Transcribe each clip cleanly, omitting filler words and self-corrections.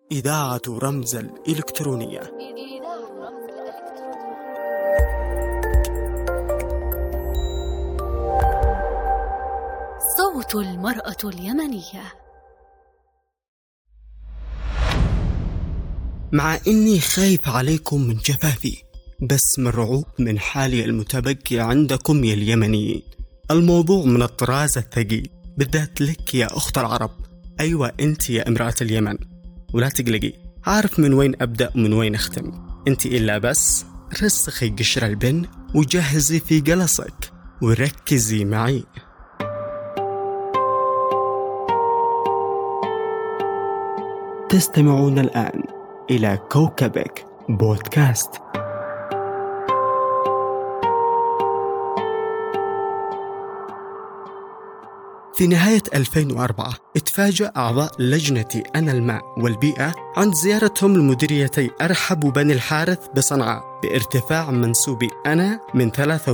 إذاعة رمز الإلكترونية. صوت المرأة اليمنية. مع إني خايف عليكم من جفافي، بس مرعوب من حالي المتبقي عندكم يا اليمنيين. الموضوع من الطراز الثقيل، بالذات لك يا أخت العرب. أيوة أنت يا امرأة اليمن، ولا تقلقي، عارف من وين أبدأ ومن وين أختم. أنت إلا بس رسخي قشر البن وجهزي في قلصك وركزي معي. تستمعون الآن إلى كوكبك بودكاست. في نهاية 2004 اتفاجأ أعضاء لجنة أنا الماء والبيئة عند زيارتهم لمديريتي أرحب وبني الحارث بصنعاء بارتفاع منسوب أنا من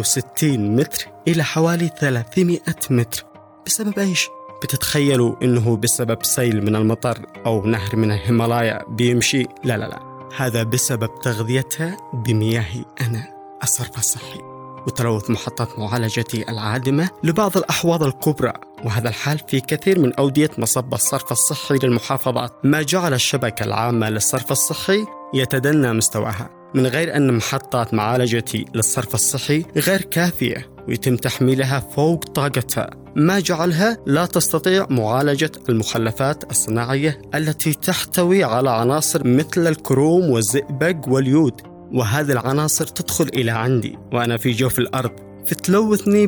63 متر إلى حوالي 300 متر. بسبب إيش؟ بتتخيلوا إنه بسبب سيل من المطر أو نهر من الهيمالايا بيمشي؟ لا، هذا بسبب تغذيتها بمياه أنا الصرف الصحي وتلوث محطات معالجتي العادمة لبعض الأحواض الكبرى، وهذا الحال في كثير من أودية مصب الصرف الصحي للمحافظات، ما جعل الشبكة العامة للصرف الصحي يتدنى مستواها، من غير أن محطات معالجتي للصرف الصحي غير كافية ويتم تحميلها فوق طاقتها، ما جعلها لا تستطيع معالجة المخلفات الصناعية التي تحتوي على عناصر مثل الكروم والزئبق واليود، وهذه العناصر تدخل إلى عندي وأنا في جوف الأرض، فتلوثني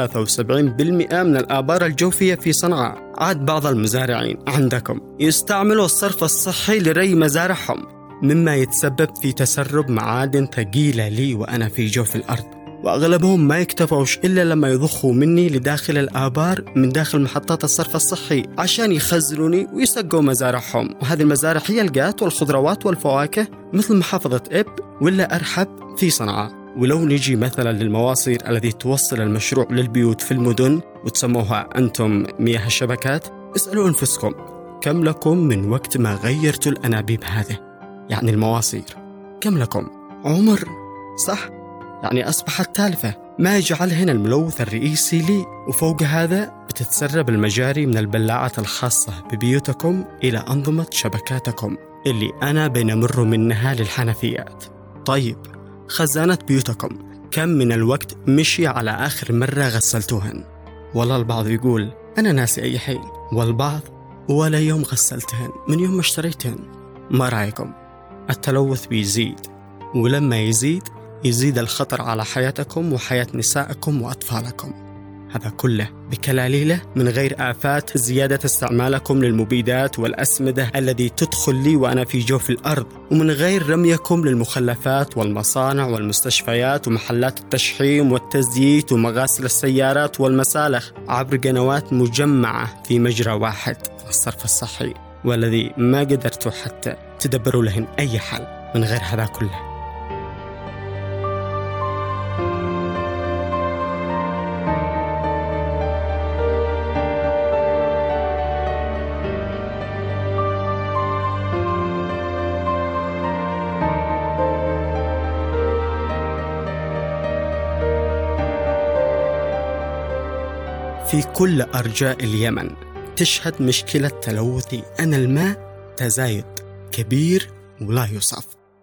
ب73% من الآبار الجوفية في صنعاء. عاد بعض المزارعين عندكم يستعملوا الصرف الصحي لري مزارعهم، مما يتسبب في تسرب معادن ثقيلة لي وأنا في جوف الأرض، وأغلبهم ما يكتفوش إلا لما يضخوا مني لداخل الآبار من داخل محطات الصرف الصحي عشان يخزنوني ويسقوا مزارعهم. وهذه المزارع هي القات والخضروات والفواكه مثل محافظة إب ولا أرحب في صنعاء. ولو نجي مثلا للمواصير التي توصل المشروع للبيوت في المدن وتسموها أنتم مياه الشبكات، اسألوا أنفسكم كم لكم من وقت ما غيرتوا الأنابيب هذه؟ يعني المواصير كم لكم عمر؟ صح؟ يعني أصبحت تالفة، ما يجعل هنا الملوث الرئيسي لي. وفوق هذا بتتسرب المجاري من البلاعات الخاصة ببيوتكم إلى أنظمة شبكاتكم اللي أنا بنمر منها للحنفيات. طيب خزانة بيوتكم كم من الوقت مشي على آخر مرة غسلتوهن؟ والله البعض يقول أنا ناسي أي حيل، والبعض ولا يوم غسلتهن من يوم ما اشتريتهن. ما رأيكم؟ التلوث بيزيد، ولما يزيد الخطر على حياتكم وحياة نسائكم وأطفالكم. هذا كله بكلاليله من غير آفات زيادة استعمالكم للمبيدات والأسمدة الذي تدخل لي وأنا في جوف الأرض، ومن غير رميكم للمخلفات والمصانع والمستشفيات ومحلات التشحيم والتزييت ومغاسل السيارات والمسالخ عبر قنوات مجمعة في مجرى واحد، الصرف الصحي، والذي ما قدرتوا حتى تدبروا لهن أي حل من غير هذا كله. في كل أرجاء اليمن تشهد مشكلة تلوث أنا الماء تزايد كبير ولا يوصف.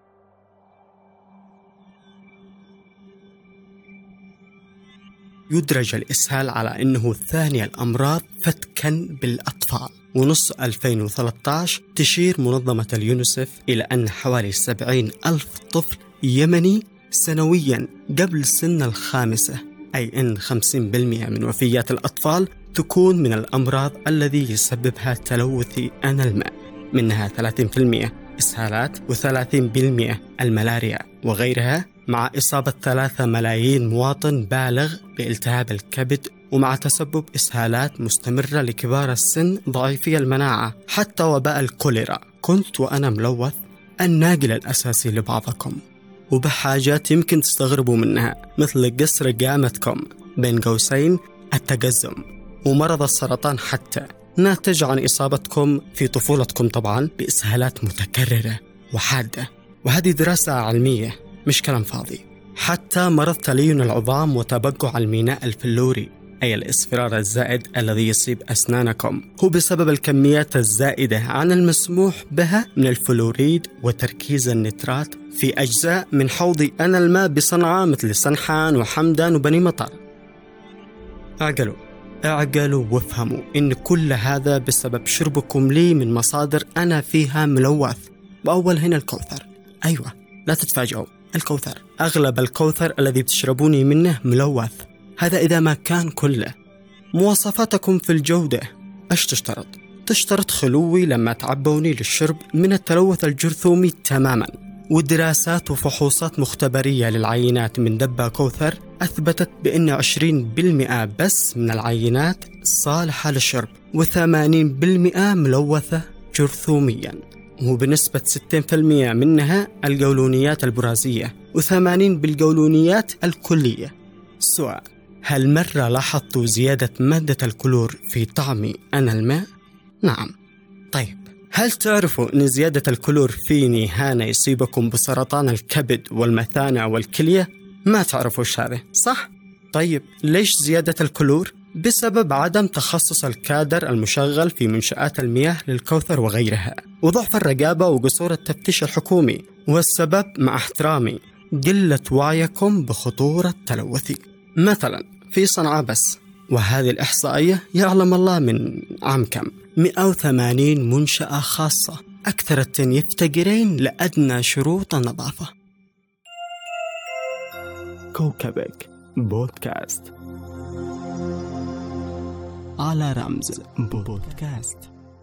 يدرج الإسهال على أنه ثاني الأمراض فتكا بالأطفال، ونص 2013 تشير منظمة اليونيسف إلى أن حوالي 70,000 طفل يمني سنويا قبل سن 5، أي أن 50% من وفيات الأطفال تكون من الأمراض الذي يسببها تلوث أنا الماء، منها 30% إسهالات و30% الملاريا وغيرها، مع إصابة 3 ملايين مواطن بالغ بالتهاب الكبد، ومع تسبب إسهالات مستمرة لكبار السن ضعيفي المناعة، حتى وباء الكوليرا. كنت وأنا ملوث الناقل الأساسي لبعضكم، وبحاجات يمكن تستغربوا منها مثل قصر قامتكم بين قوسين التقزم ومرض السرطان حتى، ناتج عن إصابتكم في طفولتكم طبعا بإسهالات متكررة وحادة. وهذه دراسة علمية مش كلام فاضي. حتى مرض تليون العظام وتبقع الميناء الفلوري، أي الإصفرار الزائد الذي يصيب أسنانكم، هو بسبب الكميات الزائدة عن المسموح بها من الفلوريد وتركيز النترات في أجزاء من حوض أنا الماء بصنعاء مثل سنحان وحمدان وبني مطر. اعقلوا وافهموا إن كل هذا بسبب شربكم لي من مصادر أنا فيها ملوث، وأول هنا الكوثر. أيوة، لا تتفاجئوا، الكوثر. أغلب الكوثر الذي بتشربوني منه ملوث، هذا إذا ما كان كله. مواصفاتكم في الجودة إيش تشترط؟ تشترط خلوي لما تعبوني للشرب من التلوث الجرثومي تماما. ودراسات وفحوصات مختبرية للعينات من دبة كوثر أثبتت بأن 20% بس من العينات صالحة للشرب، و80% ملوثة جرثوميا، وبنسبة 60% منها القولونيات البرازية و80 بالقولونيات الكلية. السؤال: هل مرة لاحظتوا زيادة مادة الكلور في طعم أنا الماء؟ نعم. طيب، هل تعرفوا أن زيادة الكلور في نهاية يصيبكم بسرطان الكبد والمثانة والكلية؟ ما تعرفوا هذا، صح؟ طيب، ليش زيادة الكلور؟ بسبب عدم تخصص الكادر المشغل في منشآت المياه للكوثر وغيرها، وضعف الرقابة وقصور التفتيش الحكومي. والسبب مع احترامي قلة وعيكم بخطورة تلوثي. مثلا في صنعاء بس، وهذه الإحصائية يعلم الله من عام كم، 180 منشأة خاصة، أكثر يفتقرين لأدنى شروط النظافة. كوكبك بودكاست على رمز بودكاست.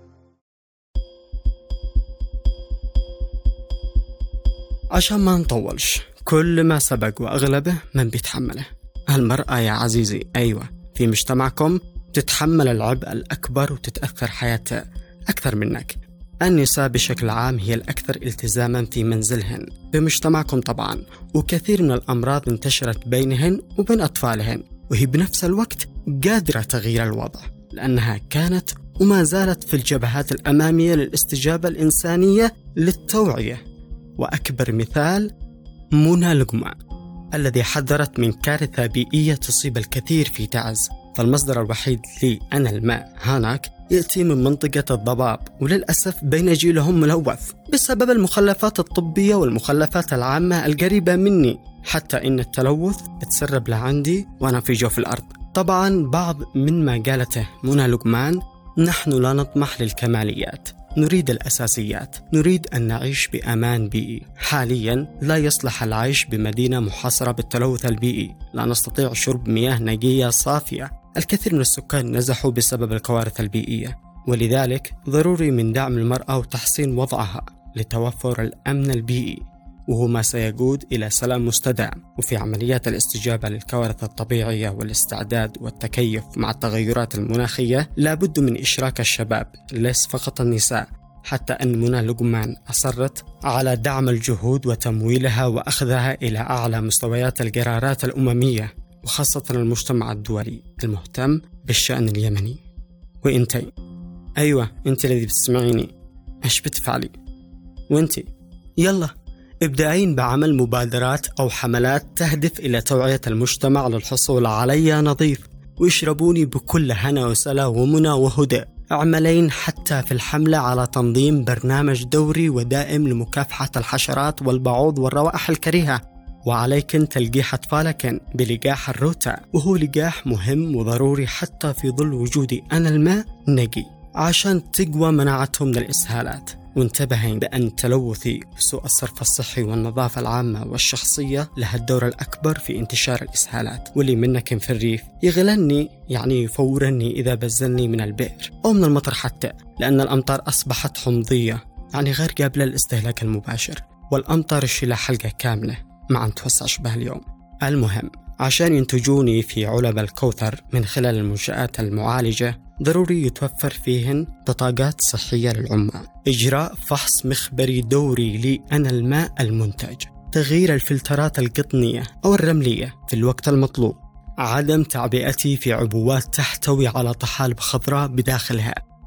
عشان ما نطولش، كل ما سبق وأغلبه من بيتحمله. المرأة يا عزيزي، أيوة، في مجتمعكم تتحمل العبء الأكبر وتتأثر حياتها أكثر منك. النساء بشكل عام هي الأكثر التزاما في منزلهن بمجتمعكم طبعا، وكثير من الأمراض انتشرت بينهن وبين أطفالهن، وهي بنفس الوقت قادرة تغيير الوضع، لأنها كانت وما زالت في الجبهات الأمامية للاستجابة الإنسانية للتوعية. وأكبر مثال منى لقمان الذي حذرت من كارثة بيئية تصيب الكثير في تعز. فالمصدر الوحيد لي أنا الماء هناك يأتي من منطقة الضباب، وللأسف بين جيلهم ملوث بسبب المخلفات الطبية والمخلفات العامة القريبة مني، حتى إن التلوث تسرب لعندي وأنا في جوف الأرض. طبعا بعض من ما قالته منى لقمان: نحن لا نطمح للكماليات، نريد الأساسيات، نريد أن نعيش بأمان بيئي. حاليا لا يصلح العيش بمدينة محاصرة بالتلوث البيئي، لا نستطيع شرب مياه نقية صافية. الكثير من السكان نزحوا بسبب الكوارث البيئية، ولذلك ضروري من دعم المرأة وتحسين وضعها لتوفر الأمن البيئي، وهو ما سيقود إلى سلام مستدام. وفي عمليات الاستجابة للكوارث الطبيعية والاستعداد والتكيف مع التغيرات المناخية لابد من إشراك الشباب، ليس فقط النساء. حتى أن منى لقمان أصرت على دعم الجهود وتمويلها وأخذها إلى أعلى مستويات القرارات الأممية، وخاصة المجتمع الدولي المهتم بالشأن اليمني. وإنتي، أيوة أنت الذي بتسمعيني، إيش بتفعلي؟ وإنتي يلا ابدأين بعمل مبادرات أو حملات تهدف إلى توعية المجتمع للحصول على نظيف، ويشربوني بكل هنا وسلا ومنى وهدى. اعملين حتى في الحملة على تنظيم برنامج دوري ودائم لمكافحة الحشرات والبعوض والروائح الكريهة. وعليكن تلقيح أطفالكن بلقاح الروتا، وهو لقاح مهم وضروري حتى في ظل وجود أنا الماء نقي عشان تقوى مناعتهم من الإسهالات. وانتبهين بأن التلوث وسوء الصرف الصحي والنظافة العامة والشخصية لها الدور الأكبر في انتشار الإسهالات. واللي منكم في الريف يغلني، يعني يفورني إذا بزلني من البئر أو من المطر، حتى لأن الأمطار أصبحت حمضية، يعني غير قابلة للاستهلاك المباشر، والأمطار يشيلها حلقة كاملة ما عم توسعش بها اليوم. المهم، عشان ينتجوني في علب الكوثر من خلال المنشآت المعالجة ضروري يتوفر فيهن بطاقات صحية للعمال، إجراء فحص مخبري دوري لي أنا الماء المنتج، تغيير الفلترات القطنية أو الرملية في الوقت المطلوب، عدم تعبئتي في عبوات تحتوي على طحالب خضراء بداخلها،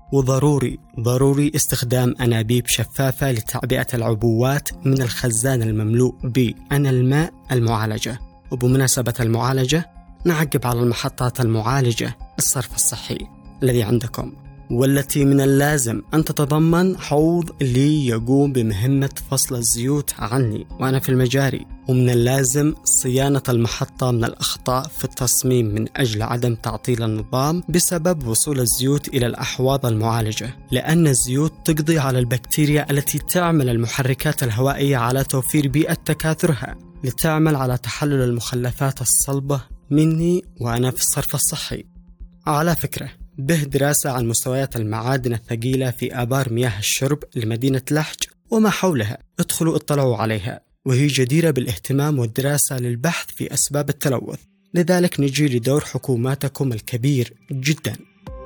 وضروري استخدام أنابيب شفافة لتعبئة العبوات من الخزان المملوء بالماء المعالجة. وبمناسبة المعالجة، نعقب على المحطات المعالجة الصرف الصحي الذي عندكم، والتي من اللازم أن تتضمن حوض لي يقوم بمهمة فصل الزيوت عني وأنا في المجاري. ومن اللازم صيانة المحطة من الأخطاء في التصميم من أجل عدم تعطيل النظام بسبب وصول الزيوت إلى الأحواض المعالجة، لأن الزيوت تقضي على البكتيريا التي تعمل المحركات الهوائية على توفير بيئة تكاثرها لتعمل على تحلل المخلفات الصلبة مني وأنا في الصرف الصحي. على فكرة، به دراسة عن مستويات المعادن الثقيلة في آبار مياه الشرب لمدينة لحج وما حولها، ادخلوا اطلعوا عليها، وهي جديرة بالاهتمام والدراسة للبحث في أسباب التلوث. لذلك نجي لدور حكوماتكم الكبير جدا،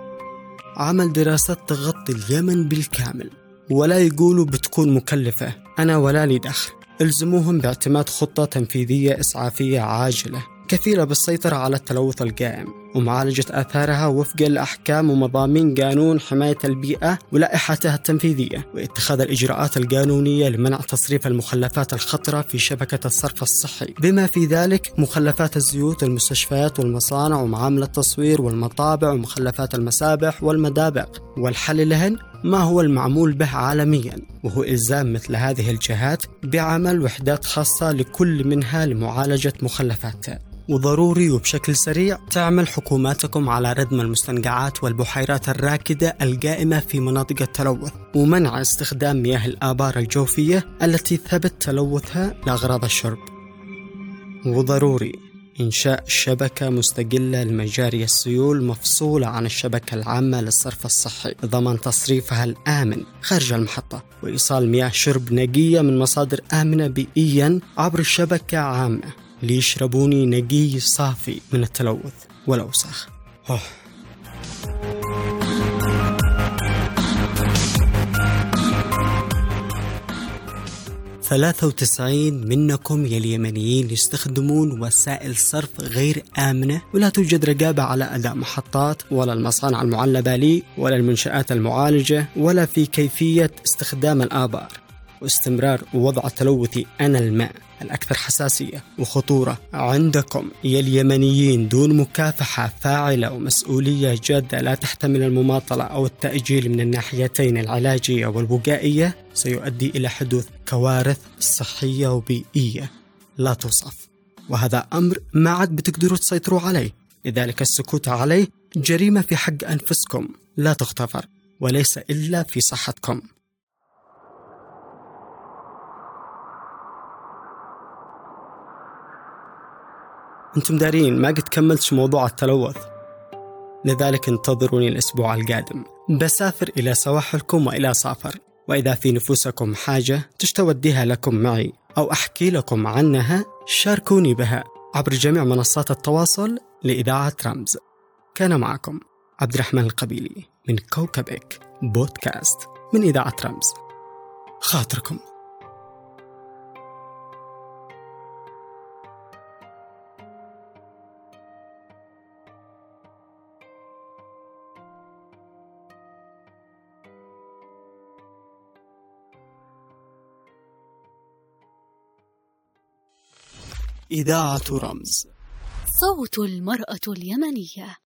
عمل دراسات تغطي اليمن بالكامل، ولا يقولوا بتكون مكلفة، أنا ولا لي دخل. الزموهم باعتماد خطة تنفيذية إسعافية عاجلة كفيلة بالسيطرة على التلوث القائم ومعالجة آثارها وفق الأحكام ومضامين قانون حماية البيئة ولائحتها التنفيذية، واتخاذ الإجراءات القانونية لمنع تصريف المخلفات الخطرة في شبكة الصرف الصحي، بما في ذلك مخلفات الزيوت، المستشفيات والمصانع ومعامل التصوير والمطابع ومخلفات المسابح والمدابق، والحل لهن ما هو المعمول به عالميا، وهو إلزام مثل هذه الجهات بعمل وحدات خاصة لكل منها لمعالجة مخلفاتها. وضروري وبشكل سريع تعمل حكوماتكم على ردم المستنقعات والبحيرات الراكدة القائمة في مناطق التلوث، ومنع استخدام مياه الآبار الجوفية التي ثبت تلوثها لأغراض الشرب. وضروري إنشاء شبكة مستقلة لمجاري السيول مفصولة عن الشبكة العامة للصرف الصحي لضمان تصريفها الآمن خارج المحطة، وإيصال مياه شرب نقية من مصادر آمنة بيئيا عبر الشبكة عامة ليشربوني نقي صافي من التلوث والأوساخ. 93 منكم يا اليمنيين يستخدمون وسائل صرف غير آمنة، ولا توجد رقابة على أداء محطات ولا المصانع المعلبة لي ولا المنشآت المعالجة ولا في كيفية استخدام الآبار، واستمرار وضع تلوث الماء الأكثر حساسية وخطورة عندكم يا اليمنيين دون مكافحة فاعلة ومسؤولية جادة لا تحتمل المماطلة أو التأجيل من الناحيتين العلاجية والوقائية سيؤدي إلى حدوث كوارث صحية وبيئية لا توصف، وهذا أمر ما عاد بتقدروا تسيطروا عليه. لذلك السكوت عليه جريمة في حق أنفسكم لا تغتفر، وليس إلا في صحتكم. أنتم دارين ما قد كملتش موضوع التلوث، لذلك انتظروني الأسبوع القادم، بسافر إلى سواحلكم وإلى صافر، وإذا في نفوسكم حاجة تشتوديها لكم معي أو أحكي لكم عنها شاركوني بها عبر جميع منصات التواصل لإذاعة رمز. كان معكم عبد الرحمن القبيلي من كوكبك بودكاست من إذاعة رمز. خاطركم. إذاعة رمز، صوت المرأة اليمنية.